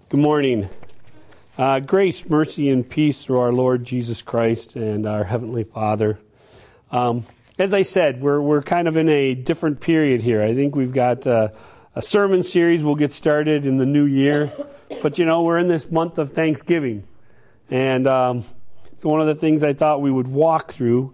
Good morning. Grace, mercy, and peace through our Lord Jesus Christ and our Heavenly Father. As I said, we're kind of in a different period here. I think we've got a sermon series we'll get started in the new year. But, we're in this month of Thanksgiving. And so one of the things I thought we would walk through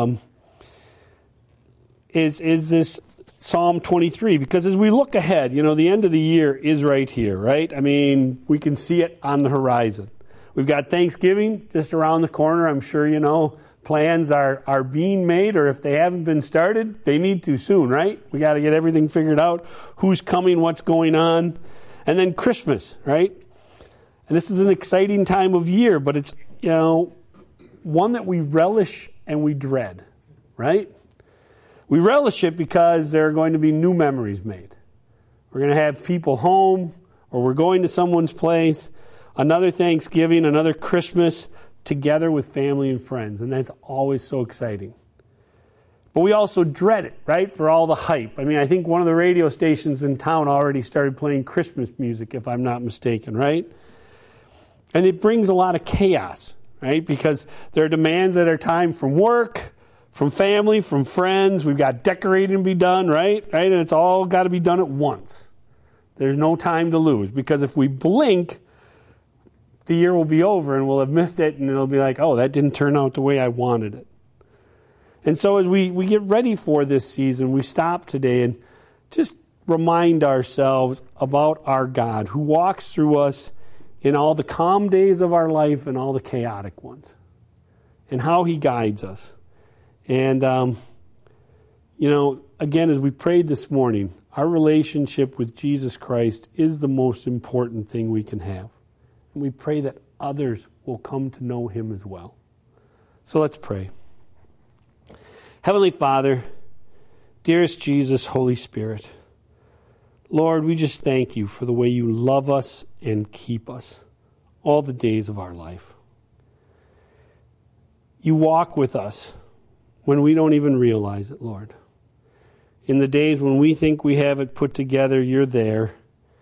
is this Psalm 23, because as we look ahead, the end of the year is right here, right? I mean, we can see it on the horizon. We've got Thanksgiving just around the corner. I'm sure, plans are being made, or if they haven't been started, they need to soon, right? We got to get everything figured out, who's coming, what's going on. And then Christmas, right? And this is an exciting time of year, but it's, one that we relish and we dread, right? We relish it because there are going to be new memories made. We're going to have people home, or we're going to someone's place, another Thanksgiving, another Christmas together with family and friends, and that's always so exciting. But we also dread it, right, for all the hype. I mean, I think one of the radio stations in town already started playing Christmas music, if I'm not mistaken, right? And it brings a lot of chaos, right, because there are demands at our time from work, from family, from friends. We've got decorating to be done, right? And it's all got to be done at once. There's no time to lose, because if we blink, the year will be over and we'll have missed it, and it'll be like, oh, that didn't turn out the way I wanted it. And so as we get ready for this season, we stop today and just remind ourselves about our God who walks through us in all the calm days of our life and all the chaotic ones, and how he guides us. And, again, as we prayed this morning, our relationship with Jesus Christ is the most important thing we can have. And we pray that others will come to know him as well. So let's pray. Heavenly Father, dearest Jesus, Holy Spirit, Lord, we just thank you for the way you love us and keep us all the days of our life. You walk with us when we don't even realize it, Lord. In the days when we think we have it put together, you're there,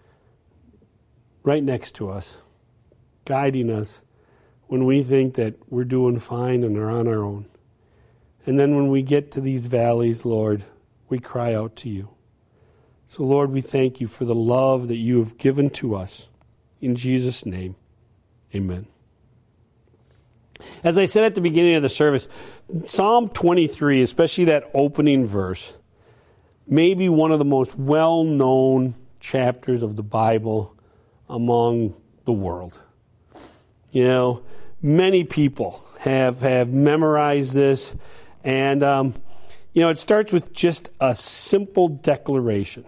right next to us, guiding us when we think that we're doing fine and are on our own. And then when we get to these valleys, Lord, we cry out to you. So, Lord, we thank you for the love that you have given to us. In Jesus' name, amen. As I said at the beginning of the service, Psalm 23, especially that opening verse, may be one of the most well-known chapters of the Bible among the world. Many people have memorized this, and, it starts with just a simple declaration.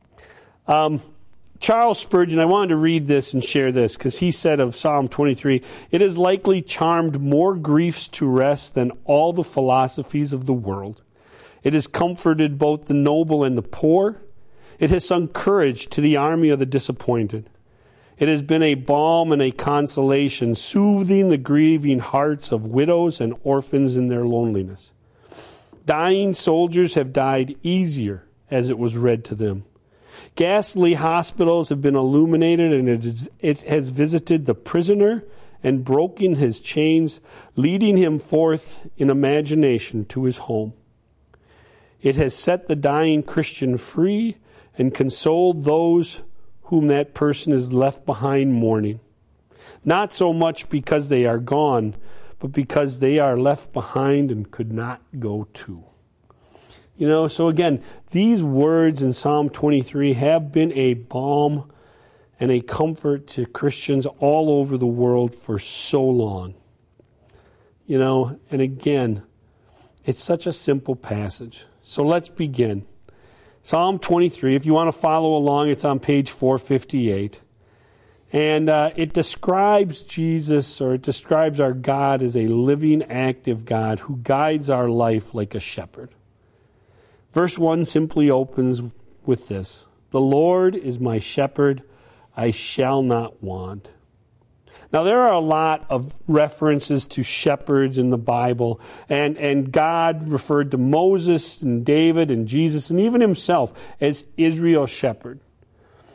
Charles Spurgeon, I wanted to read this and share this, because he said of Psalm 23, "It has likely charmed more griefs to rest than all the philosophies of the world. It has comforted both the noble and the poor. It has sung courage to the army of the disappointed. It has been a balm and a consolation, soothing the grieving hearts of widows and orphans in their loneliness. Dying soldiers have died easier as it was read to them. Ghastly hospitals have been illuminated, and it has visited the prisoner and broken his chains, leading him forth in imagination to his home. It has set the dying Christian free and consoled those whom that person is left behind mourning, not so much because they are gone, but because they are left behind and could not go to." So again, these words in Psalm 23 have been a balm and a comfort to Christians all over the world for so long. And again, it's such a simple passage. So let's begin. Psalm 23, if you want to follow along, it's on page 458. And it describes Jesus, or it describes our God as a living, active God who guides our life like a shepherd. Verse 1 simply opens with this: "The Lord is my shepherd, I shall not want." Now, there are a lot of references to shepherds in the Bible, and God referred to Moses and David and Jesus and even himself as Israel's shepherd.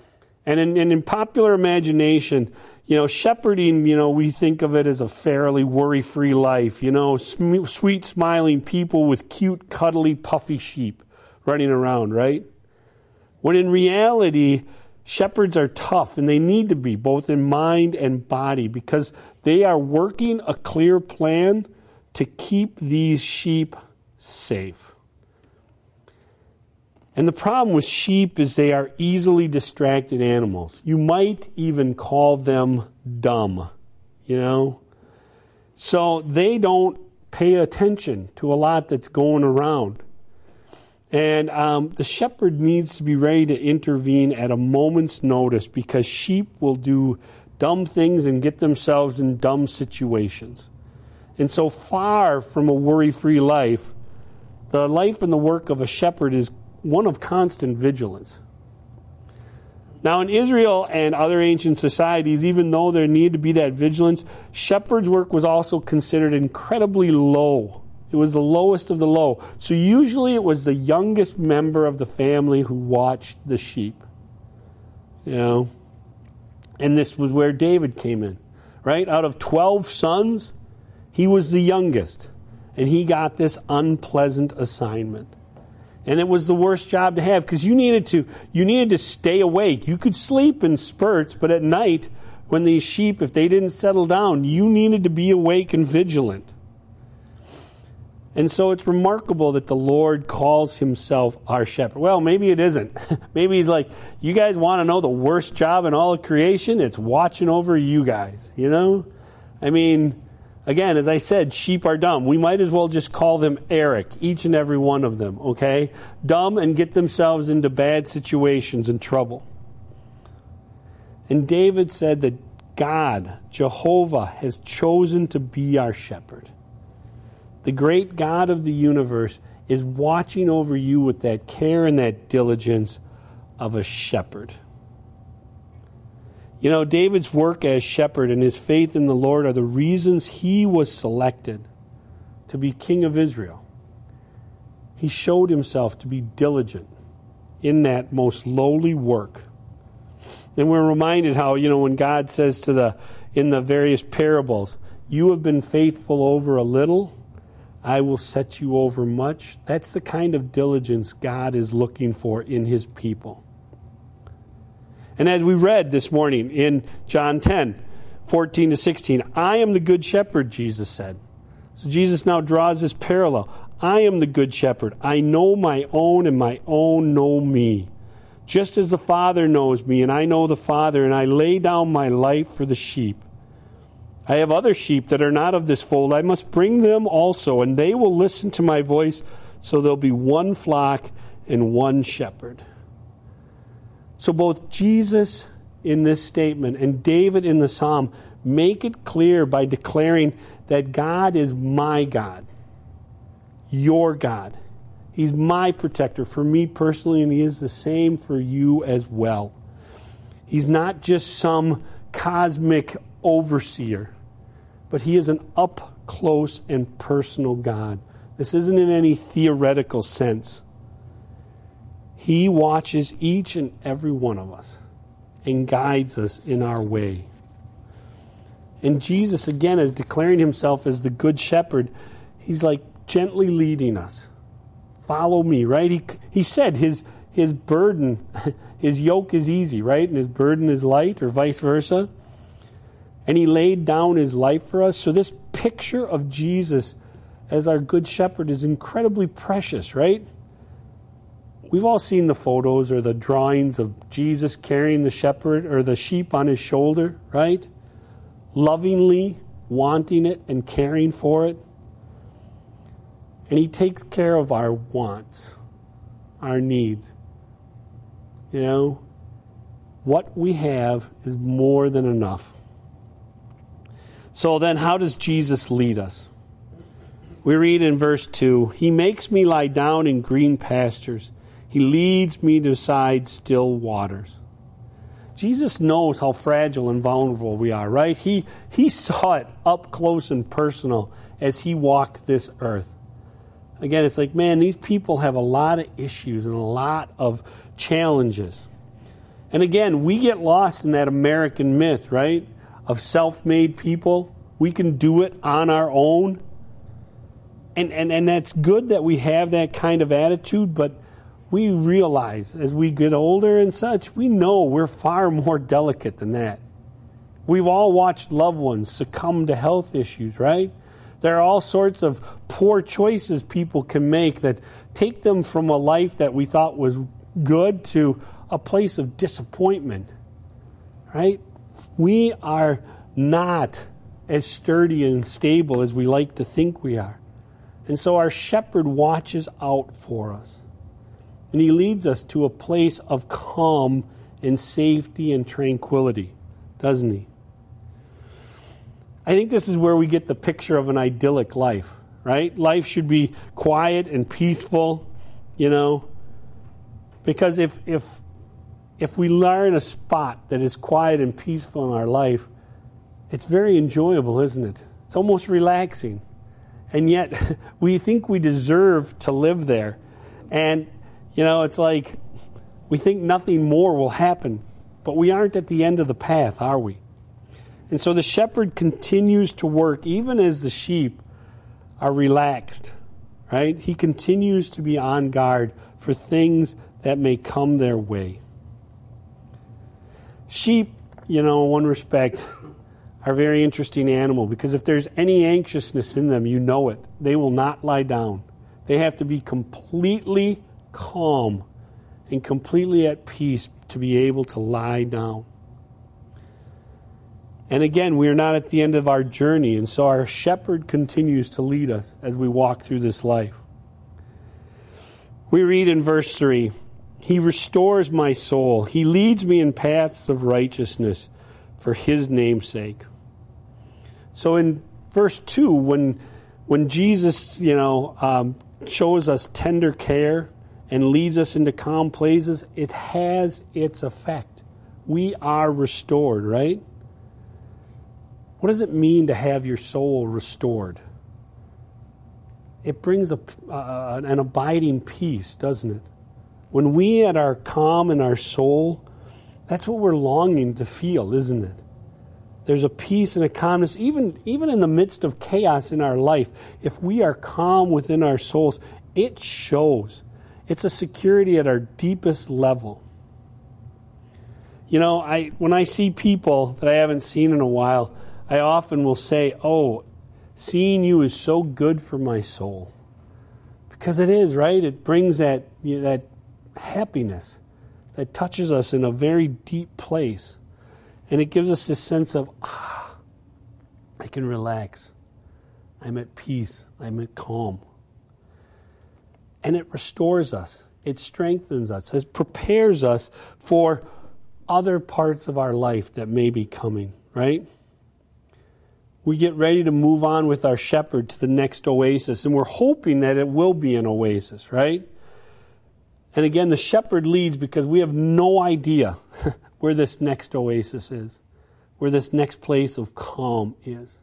And in popular imagination, shepherding, we think of it as a fairly worry-free life, sweet smiling people with cute, cuddly, puffy sheep running around, right? When in reality, shepherds are tough, and they need to be, both in mind and body, because they are working a clear plan to keep these sheep safe. And the problem with sheep is they are easily distracted animals. You might even call them dumb, So they don't pay attention to a lot that's going around. And the shepherd needs to be ready to intervene at a moment's notice, because sheep will do dumb things and get themselves in dumb situations. And so far from a worry-free life, the life and the work of a shepherd is one of constant vigilance. Now, in Israel and other ancient societies, even though there needed to be that vigilance, shepherd's work was also considered incredibly low. It was the lowest of the low. So usually it was the youngest member of the family who watched the sheep. And this was where David came in, right? Out of 12 sons, he was the youngest. And he got this unpleasant assignment. And it was the worst job to have, because you needed to stay awake. You could sleep in spurts, but at night, when these sheep, if they didn't settle down, you needed to be awake and vigilant. And so it's remarkable that the Lord calls himself our shepherd. Well, maybe it isn't. Maybe he's like, you guys want to know the worst job in all of creation? It's watching over you guys, I mean, again, as I said, sheep are dumb. We might as well just call them Eric, each and every one of them, okay? Dumb and get themselves into bad situations and trouble. And David said that God, Jehovah, has chosen to be our shepherd. The great God of the universe is watching over you with that care and that diligence of a shepherd. David's work as shepherd and his faith in the Lord are the reasons he was selected to be king of Israel. He showed himself to be diligent in that most lowly work. And we're reminded how, when God says in the various parables, you have been faithful over a little, I will set you over much. That's the kind of diligence God is looking for in his people. And as we read this morning in John 10, 14 to 16, I am the good shepherd, Jesus said. So Jesus now draws this parallel. I am the good shepherd. I know my own, and my own know me. Just as the Father knows me, and I know the Father, and I lay down my life for the sheep. I have other sheep that are not of this fold. I must bring them also, and they will listen to my voice, so there'll be one flock and one shepherd. So both Jesus in this statement and David in the psalm make it clear by declaring that God is my God, your God. He's my protector for me personally, and he is the same for you as well. He's not just some cosmic overseer, but he is an up-close and personal God. This isn't in any theoretical sense. He watches each and every one of us and guides us in our way. And Jesus, again, is declaring himself as the good shepherd. He's like gently leading us. Follow me, right? He said his burden, his yoke is easy, right? And his burden is light, or vice versa. And he laid down his life for us. So this picture of Jesus as our good shepherd is incredibly precious, right? We've all seen the photos or the drawings of Jesus carrying the shepherd or the sheep on his shoulder, right? Lovingly wanting it and caring for it. And he takes care of our wants, our needs. What we have is more than enough. So then how does Jesus lead us? We read in verse 2, he makes me lie down in green pastures. He leads me beside still waters. Jesus knows how fragile and vulnerable we are, right? He saw it up close and personal as he walked this earth. Again, it's like, man, these people have a lot of issues and a lot of challenges. And again, we get lost in that American myth, right? Of self-made people. We can do it on our own. And that's good that we have that kind of attitude, but we realize as we get older and such, we know we're far more delicate than that. We've all watched loved ones succumb to health issues, right? There are all sorts of poor choices people can make that take them from a life that we thought was good to a place of disappointment, right? We are not as sturdy and stable as we like to think we are. And so our shepherd watches out for us. And he leads us to a place of calm and safety and tranquility, doesn't he? I think this is where we get the picture of an idyllic life, right? Life should be quiet and peaceful, because if we learn a spot that is quiet and peaceful in our life, it's very enjoyable, isn't it? It's almost relaxing. And yet, we think we deserve to live there. And, it's like we think nothing more will happen. But we aren't at the end of the path, are we? And so the shepherd continues to work, even as the sheep are relaxed, right? He continues to be on guard for things that may come their way. Sheep, in one respect, are a very interesting animal, because if there's any anxiousness in them, you know it. They will not lie down. They have to be completely calm and completely at peace to be able to lie down. And again, we are not at the end of our journey, and so our shepherd continues to lead us as we walk through this life. We read in verse 3, "He restores my soul. He leads me in paths of righteousness for his name's sake." So in verse 2, when Jesus, shows us tender care and leads us into calm places, it has its effect. We are restored, right? What does it mean to have your soul restored? It brings an abiding peace, doesn't it? When we are calm in our soul, that's what we're longing to feel, isn't it? There's a peace and a calmness, even in the midst of chaos in our life. If we are calm within our souls, it shows. It's a security at our deepest level. When I see people that I haven't seen in a while, I often will say, "Oh, seeing you is so good for my soul." Because it is, right? It brings that happiness that touches us in a very deep place. And it gives us this sense of, I can relax. I'm at peace. I'm at calm. And it restores us. It strengthens us. It prepares us for other parts of our life that may be coming, right? We get ready to move on with our shepherd to the next oasis, and we're hoping that it will be an oasis, right? And again, the shepherd leads because we have no idea where this next oasis is, where this next place of calm is.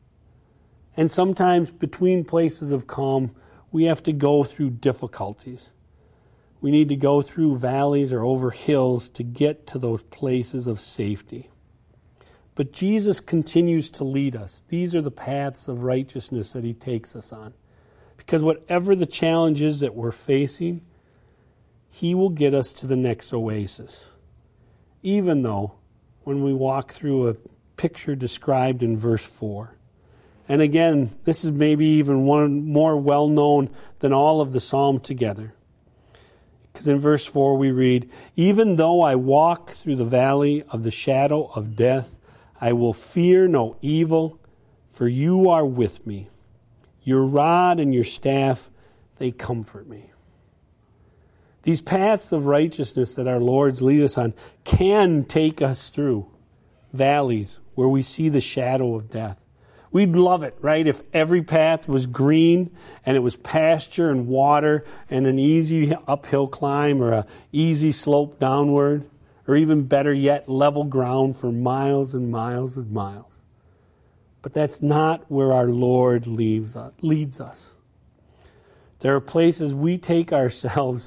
And sometimes between places of calm, we have to go through difficulties. We need to go through valleys or over hills to get to those places of safety. But Jesus continues to lead us. These are the paths of righteousness that he takes us on. Because whatever the challenge is that we're facing, he will get us to the next oasis. Even though when we walk through a picture described in verse 4. And again, this is maybe even one more well-known than all of the psalm together. Because in verse 4 we read, "Even though I walk through the valley of the shadow of death, I will fear no evil, for you are with me. Your rod and your staff, they comfort me." These paths of righteousness that our Lord's lead us on can take us through valleys where we see the shadow of death. We'd love it, right, if every path was green and it was pasture and water and an easy uphill climb or an easy slope downward, or even better yet, level ground for miles and miles and miles. But that's not where our Lord leads us. There are places we take ourselves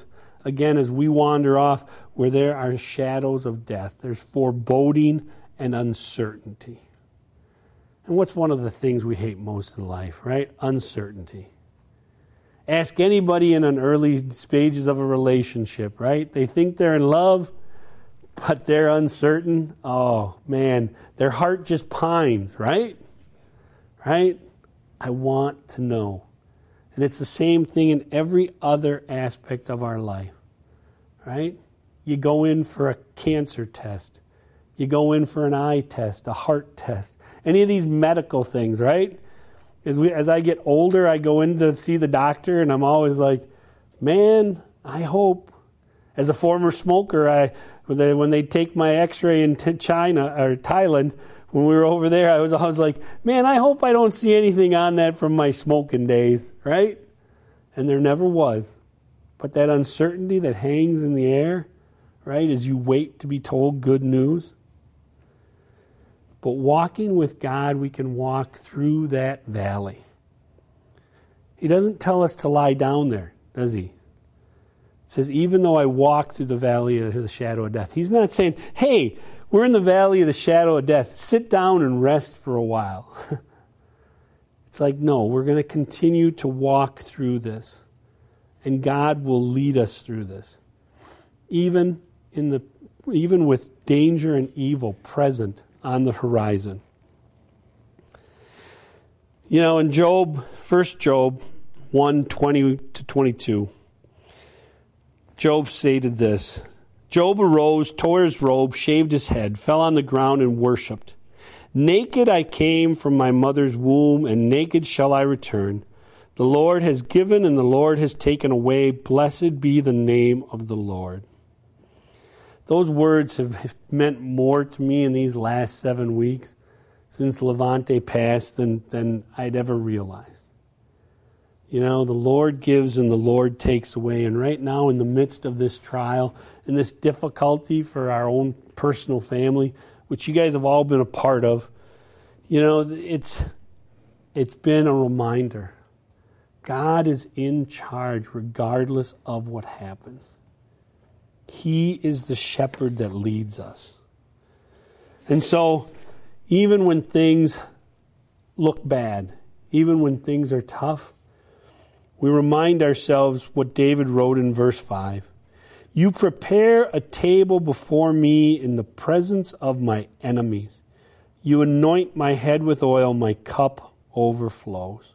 again, as we wander off, where there are shadows of death. There's foreboding and uncertainty. And what's one of the things we hate most in life, right? Uncertainty. Ask anybody in an early stages of a relationship, right? They think they're in love, but they're uncertain. Oh, man, their heart just pines, right? Right? I want to know. And it's the same thing in every other aspect of our life, right? You go in for a cancer test. You go in for an eye test, a heart test, any of these medical things, right? As I get older, I go in to see the doctor, and I'm always like, man, I hope. As a former smoker, when they take my x-ray in China or Thailand, when we were over there, I was always like, man, I hope I don't see anything on that from my smoking days, right? And there never was. But that uncertainty that hangs in the air, right, as you wait to be told good news. But walking with God, we can walk through that valley. He doesn't tell us to lie down there, does he? It says, even though I walk through the valley of the shadow of death. He's not saying, hey, we're in the valley of the shadow of death. Sit down and rest for a while. It's like, no, we're going to continue to walk through this. And God will lead us through this. Even with danger and evil present on the horizon. You know, in Job, 1 Job 1:20-22, Job stated this. Job arose, tore his robe, shaved his head, fell on the ground and worshipped. Naked I came from my mother's womb, and naked shall I return. The Lord has given and the Lord has taken away. Blessed be the name of the Lord. Those words have meant more to me in these last 7 weeks since Levante passed than I'd ever realized. You know, the Lord gives and the Lord takes away. And right now, in the midst of this trial and this difficulty for our own personal family, which you guys have all been a part of, you know, it's been a reminder. God is in charge regardless of what happens. He is the shepherd that leads us. And so, even when things look bad, even when things are tough, we remind ourselves what David wrote in verse 5. You prepare a table before me in the presence of my enemies. You anoint my head with oil, my cup overflows.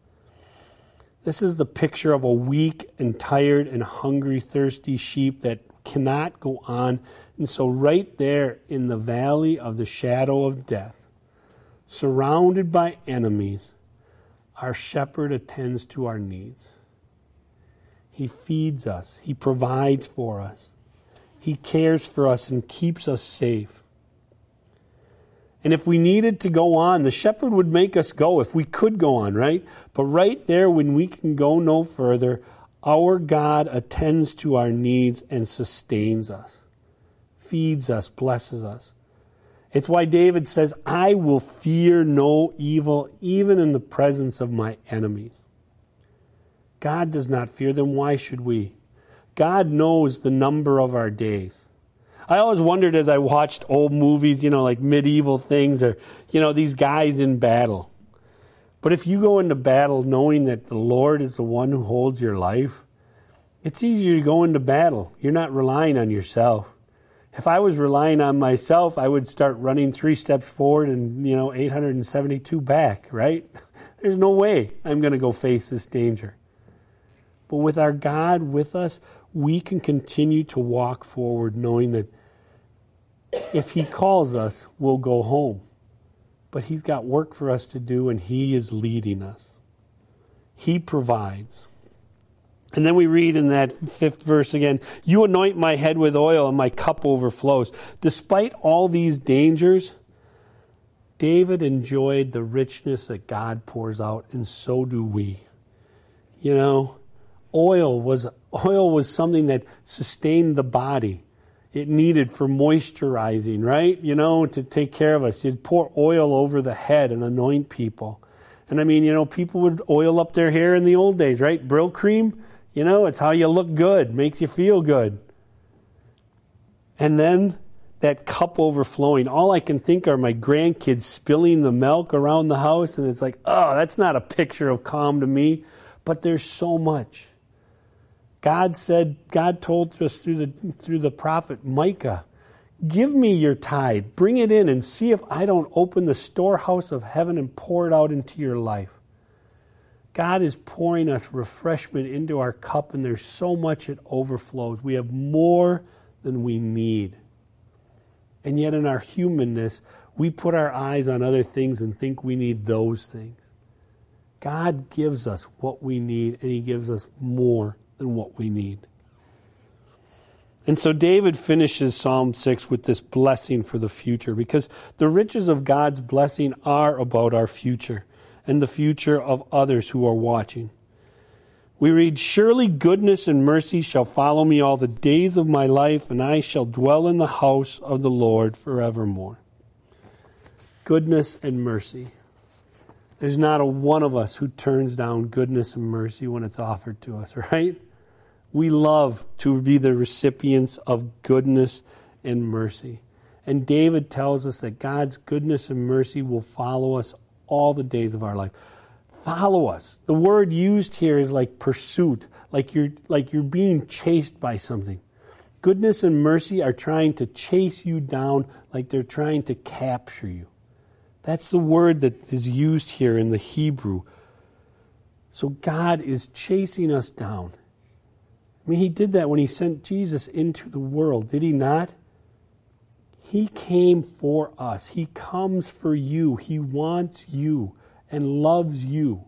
This is the picture of a weak and tired and hungry, thirsty sheep that cannot go on. And so right there in the valley of the shadow of death, surrounded by enemies, our shepherd attends to our needs. He feeds us. He provides for us. He cares for us and keeps us safe. And if we needed to go on, the shepherd would make us go if we could go on, right? But right there, when we can go no further, our God attends to our needs and sustains us, feeds us, blesses us. It's why David says, I will fear no evil, even in the presence of my enemies. God does not fear them. Why should we? God knows the number of our days. I always wondered as I watched old movies, like medieval things or, these guys in battle. But if you go into battle knowing that the Lord is the one who holds your life, it's easier to go into battle. You're not relying on yourself. If I was relying on myself, I would start running 3 steps forward and, 872 back, right? There's no way I'm going to go face this danger. But with our God with us, we can continue to walk forward knowing that if He calls us, we'll go home. But He's got work for us to do, and He is leading us. He provides. And then we read in that 5th verse again, you anoint my head with oil and my cup overflows. Despite all these dangers, David enjoyed the richness that God pours out, and so do we. Oil was something that sustained the body. It needed for moisturizing, right? To take care of us. You'd pour oil over the head and anoint people. And people would oil up their hair in the old days, right? Brill cream, You know, it's how you look good, makes you feel good. And then that cup overflowing. All I can think are my grandkids spilling the milk around the house, and it's like, oh, that's not a picture of calm to me. But there's so much. God told us through the prophet Micah, give me your tithe, bring it in and see if I don't open the storehouse of heaven and pour it out into your life. God is pouring us refreshment into our cup, and there's so much it overflows. We have more than we need. And yet in our humanness, we put our eyes on other things and think we need those things. God gives us what we need, and he gives us more than what we need. And so David finishes Psalm 6 with this blessing for the future, because the riches of God's blessing are about our future and the future of others who are watching. We read, surely goodness and mercy shall follow me all the days of my life, and I shall dwell in the house of the Lord forevermore. Goodness and mercy. There's not a one of us who turns down goodness and mercy when it's offered to us, right? We love to be the recipients of goodness and mercy. And David tells us that God's goodness and mercy will follow us all the days of our life. Follow us. The word used here is like pursuit, like you're being chased by something. Goodness and mercy are trying to chase you down, like they're trying to capture you. That's the word that is used here in the Hebrew. So God is chasing us down. I mean, he did that when he sent Jesus into the world, did he not? He came for us. He comes for you. He wants you and loves you.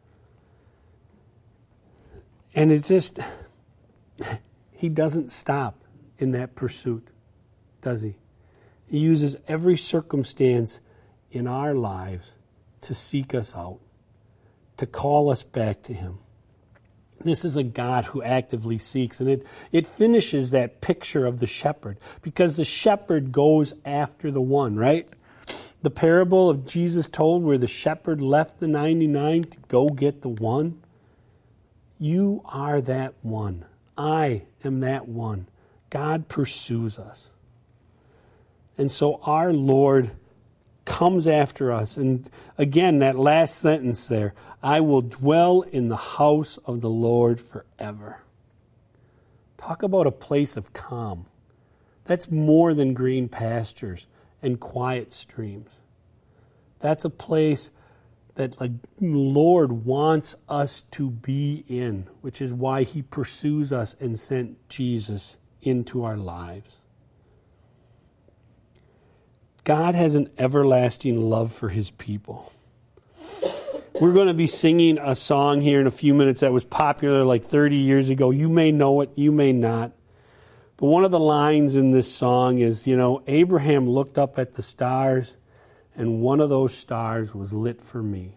And it's just, he doesn't stop in that pursuit, does he? He uses every circumstance in our lives to seek us out, to call us back to him. This is a God who actively seeks, and it finishes that picture of the shepherd, because the shepherd goes after the one, right? The parable of Jesus told where the shepherd left the 99 to go get the one. You are that one. I am that one. God pursues us. And so our Lord comes after us. And again, that last sentence there, I will dwell in the house of the Lord forever. Talk about a place of calm. That's more than green pastures and quiet streams. That's a place that the Lord wants us to be in, which is why he pursues us and sent Jesus into our lives. God has an everlasting love for his people. We're going to be singing a song here in a few minutes that was popular like 30 years ago. You may know it, you may not. But one of the lines in this song is, Abraham looked up at the stars, and one of those stars was lit for me.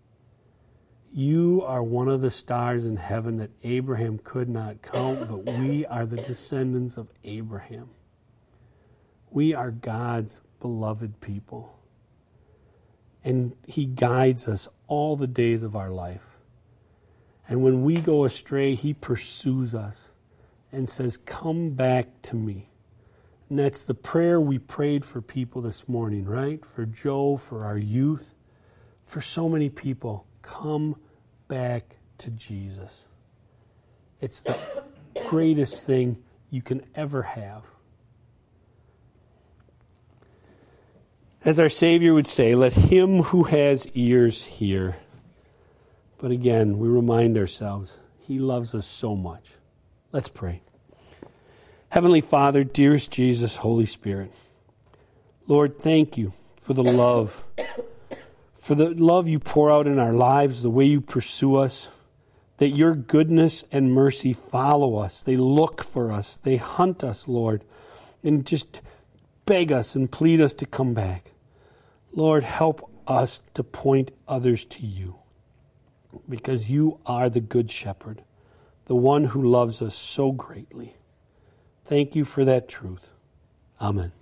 You are one of the stars in heaven that Abraham could not count, but we are the descendants of Abraham. We are God's beloved people. And he guides us all the days of our life. And when we go astray, he pursues us and says, come back to me. And that's the prayer we prayed for people this morning, right? For Joe, for our youth, for so many people. Come back to Jesus. It's the greatest thing you can ever have. As our Savior would say, let him who has ears hear. But again, we remind ourselves, he loves us so much. Let's pray. Heavenly Father, dearest Jesus, Holy Spirit, Lord, thank you for the love you pour out in our lives, the way you pursue us, that your goodness and mercy follow us. They look for us. They hunt us, Lord, and just beg us and plead us to come back. Lord, help us to point others to you, because you are the good shepherd, the one who loves us so greatly. Thank you for that truth. Amen.